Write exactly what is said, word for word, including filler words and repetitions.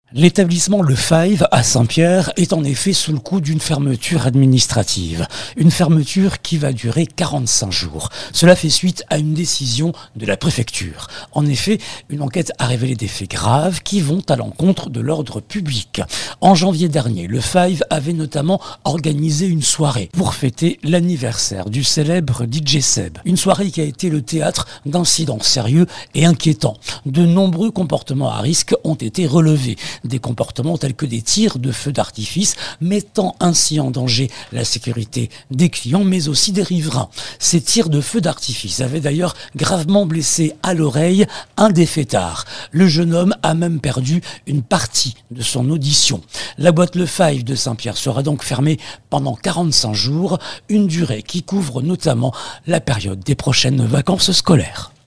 L'établissement Le Five à Saint-Pierre est en effet sous le coup d'une fermeture administrative. Une fermeture qui va durer quarante-cinq jours. Cela fait suite à une décision de la préfecture. En effet, une enquête a révélé des faits graves qui vont à l'encontre de l'ordre public. En janvier dernier, Le Five avait notamment organisé une soirée pour fêter l'anniversaire du célèbre D J Seb. Une soirée qui a été le théâtre d'incidents sérieux et inquiétants. De nombreux comportements à risque ont été relevés. Des comportements tels que des tirs de feux d'artifice, mettant ainsi en danger la sécurité des clients, mais aussi des riverains. Ces tirs de feux d'artifice avaient d'ailleurs gravement blessé à l'oreille un des fêtards. Le jeune homme a même perdu une partie de son audition. La boîte Le Five de Saint-Pierre sera donc fermée pendant quarante-cinq jours, une durée qui couvre notamment la période des prochaines vacances scolaires.